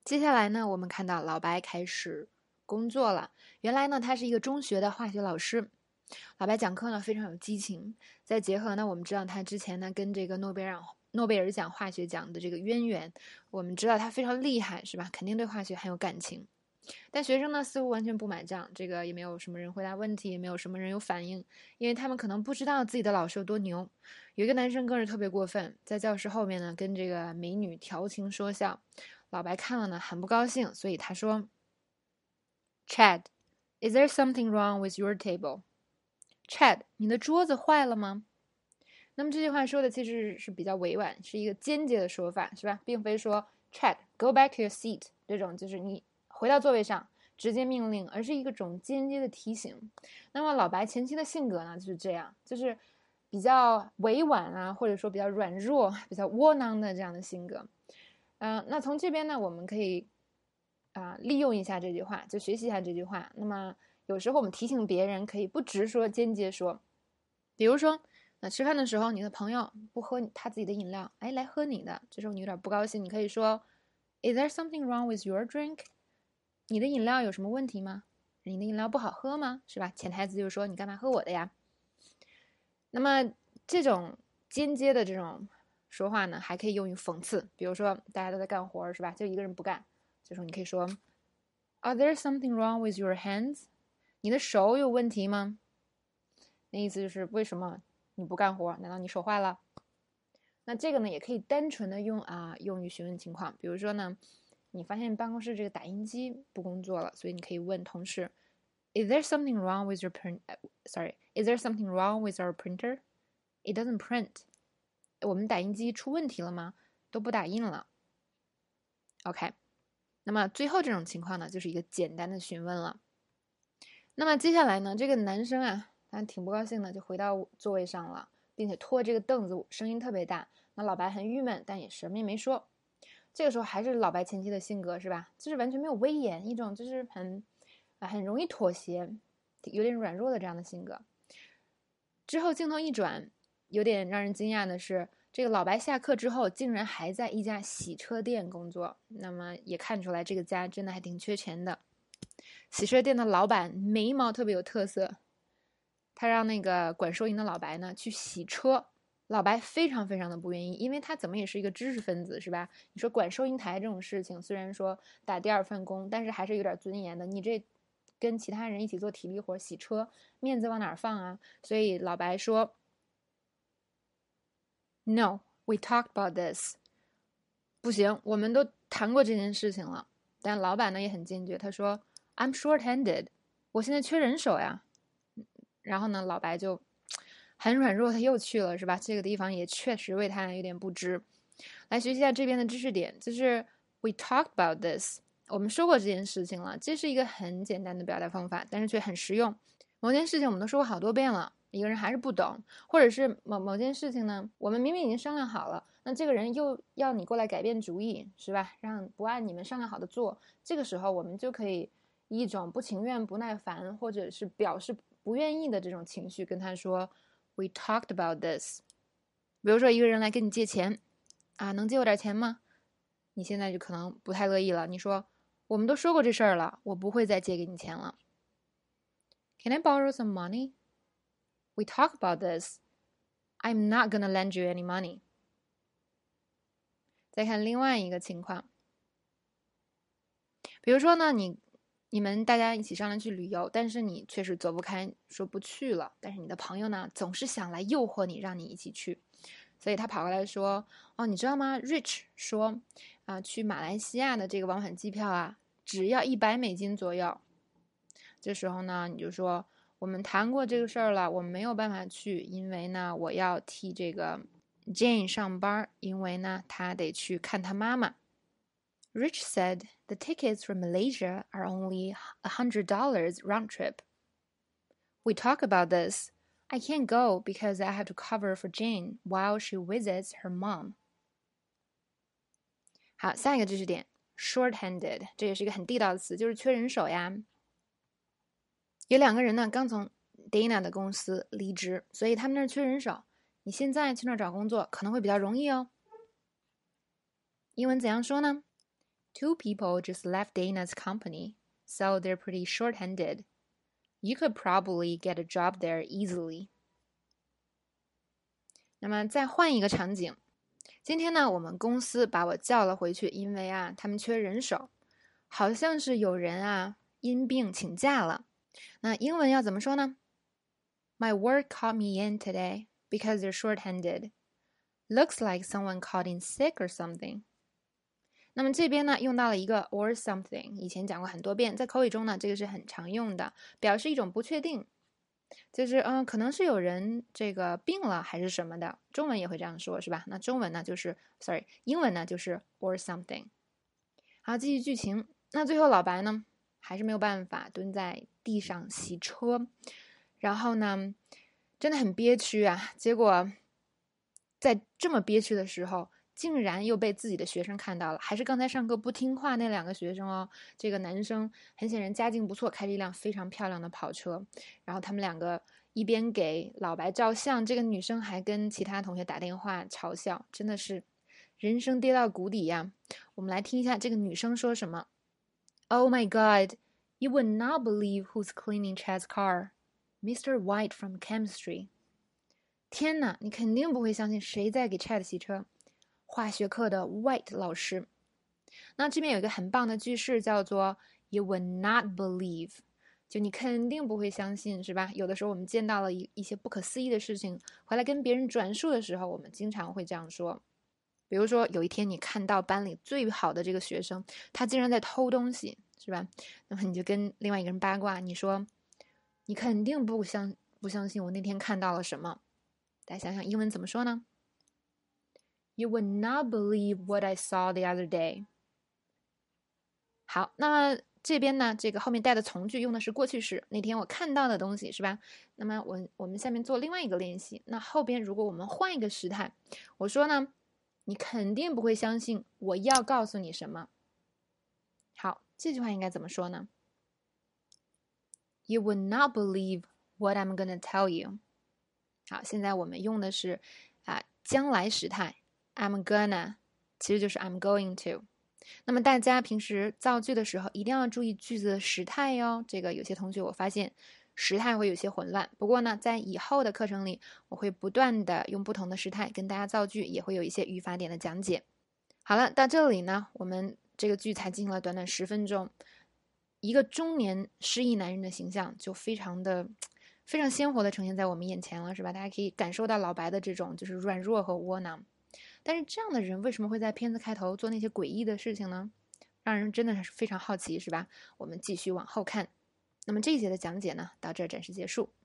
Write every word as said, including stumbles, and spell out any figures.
接下来呢，我们看到老白开始工作了。原来呢，他是一个中学的化学老师。老白讲课呢非常有激情，再结合呢，我们知道他之前呢跟这个诺贝尔诺贝尔奖化学奖的这个渊源，我们知道他非常厉害，是吧？肯定对化学很有感情。但学生呢似乎完全不买账，这个也没有什么人回答问题，也没有什么人有反应，因为他们可能不知道自己的老师有多牛。有一个男生更是特别过分，在教室后面呢跟这个美女调情说笑。老白看了呢很不高兴，所以他说 Chad, is there something wrong with your table? Chad, 你的桌子坏了吗？那么这句话说的其实是比较委婉，是一个间接的说法，是吧？并非说 Chad, go back to your seat 这种就是你回到座位上直接命令，而是一个种间接的提醒。那么老白前期的性格呢就是这样，就是比较委婉啊，或者说比较软弱、比较窝囊的这样的性格。嗯、呃，那从这边呢，我们可以啊、呃、利用一下这句话，就学习一下这句话。那么有时候我们提醒别人，可以不直说，间接说。比如说，那吃饭的时候，你的朋友不喝他自己的饮料，哎，来喝你的，这时候你有点不高兴，你可以说 ，Is there something wrong with your drink？ 你的饮料有什么问题吗？你的饮料不好喝吗？是吧？潜台词就是说，你干嘛喝我的呀？那么这种间接的这种说话呢，还可以用于讽刺。比如说，大家都在干活，是吧？就一个人不干，这时候你可以说 ，Are there something wrong with your hands？ 你的手有问题吗？那意思就是为什么你不干活？难道你手坏了？那这个呢，也可以单纯的用啊，用于询问情况。比如说呢，你发现办公室这个打印机不工作了，所以你可以问同事 ，Is there something wrong with your print? Sorry, is there something wrong with our printer? It doesn't print. 我们打印机出问题了吗？都不打印了。OK， 那么最后这种情况呢，就是一个简单的询问了。那么接下来呢，这个男生啊，他挺不高兴的，就回到座位上了，并且拖这个凳子，声音特别大。那老白很郁闷，但也什么也没说。这个时候还是老白前期的性格，是吧？就是完全没有威严，一种就是很啊很容易妥协，有点软弱的这样的性格。之后镜头一转，有点让人惊讶的是，这个老白下课之后竟然还在一家洗车店工作。那么也看出来这个家真的还挺缺钱的。洗车店的老板眉毛特别有特色，他让那个管收银的老白呢去洗车。老白非常非常的不愿意，因为他怎么也是一个知识分子，是吧？你说管收银台这种事情，虽然说打第二份工，但是还是有点尊严的。你这跟其他人一起做体力活洗车，面子往哪放啊？所以老白说 No, we talked about this. 不行，我们都谈过这件事情了。但老板呢也很坚决，他说 I'm short-handed， 我现在缺人手呀。然后呢，老白就很软弱，他又去了，是吧？这个地方也确实为他有点不知。来学习一下这边的知识点，就是 we talked about this， 我们说过这件事情了。这是一个很简单的表达方法，但是却很实用。某件事情我们都说过好多遍了，一个人还是不懂，或者是某某件事情呢，我们明明已经商量好了，那这个人又要你过来改变主意，是吧？让不按你们商量好的做，这个时候我们就可以以一种不情愿、不耐烦，或者是表示不愿意的这种情绪跟他说 We talked about this。 比如说一个人来跟你借钱啊，能借我点钱吗？你现在就可能不太乐意了，你说我们都说过这事儿了，我不会再借给你钱了。 Can I borrow some money? We talked about this. I'm not gonna lend you any money. 再看另外一个情况，比如说呢，你你们大家一起商量去旅游，但是你确实走不开，说不去了。但是你的朋友呢，总是想来诱惑你，让你一起去。所以他跑过来说：“哦，你知道吗 ？Rich 说啊，去马来西亚的这个往返机票啊，只要一百美金左右。”这时候呢，你就说：“我们谈过这个事儿了，我们没有办法去，因为呢，我要替这个 Jane 上班，因为呢，他得去看他妈妈。” Rich said the tickets for Malaysia are only one hundred dollars round trip. We talk about this. I can't go because I have to cover for Jane while she visits her mom. 好，下一个知识点 short-handed， 这也是一个很地道的词，就是缺人手呀。有两个人呢，刚从 Dana 的公司离职，所以他们那儿缺人手。你现在去那儿找工作可能会比较容易哦。英文怎样说呢 Two people just left Dana's company, so they're pretty short-handed. You could probably get a job there easily. 那么再换一个场景，今天呢，我们公司把我叫了回去，因为啊，他们缺人手，好像是有人啊因病请假了。那英文要怎么说呢？ My work called me in today because they're short-handed. Looks like someone called in sick or something. 那么这边呢，用到了一个 or something， 以前讲过很多遍，在口语中呢，这个是很常用的，表示一种不确定，就是嗯、呃，可能是有人这个病了还是什么的，中文也会这样说，是吧？那中文呢就是 sorry， 英文呢就是 or something。好，继续剧情。那最后老白呢，还是没有办法蹲在地上洗车，然后呢，真的很憋屈啊。结果在这么憋屈的时候，竟然又被自己的学生看到了，还是刚才上课不听话那两个学生哦。这个男生很显然家境不错，开着一辆非常漂亮的跑车，然后他们两个一边给老白照相，这个女生还跟其他同学打电话嘲笑，真的是人生跌到谷底呀。我们来听一下这个女生说什么。Oh my God, you would not believe who's cleaning Chad's car. Mister White from chemistry. 天哪，你肯定不会相信谁在给 Chad 洗车。化学课的 White 老师。那这边有一个很棒的句式叫做 You would not believe， 就你肯定不会相信，是吧？有的时候我们见到了一一些不可思议的事情，回来跟别人转述的时候，我们经常会这样说。比如说有一天你看到班里最好的这个学生，他竟然在偷东西，是吧？那么你就跟另外一个人八卦，你说你肯定不相不相信我那天看到了什么。大家想想英文怎么说呢？ You would not believe what I saw the other day. 好，那么这边呢，这个后面带的从句用的是过去式，那天我看到的东西，是吧？那么我我们下面做另外一个练习，那后边如果我们换一个时态，我说呢，你肯定不会相信我要告诉你什么。好，这句话应该怎么说呢？ You would not believe what I'm gonna tell you. 好，现在我们用的是啊将来时态 I'm gonna， 其实就是 I'm going to。那么大家平时造句的时候一定要注意句子的时态哟。这个有些同学我发现时态会有些混乱，不过呢，在以后的课程里，我会不断的用不同的时态跟大家造句，也会有一些语法点的讲解。好了，到这里呢，我们这个句才进行了短短十分钟，一个中年失意男人的形象就非常的非常鲜活的呈现在我们眼前了，是吧？大家可以感受到老白的这种就是软弱和窝囊。但是这样的人为什么会在片子开头做那些诡异的事情呢？让人真的是非常好奇，是吧？我们继续往后看。那么这一节的讲解呢，到这儿暂时结束。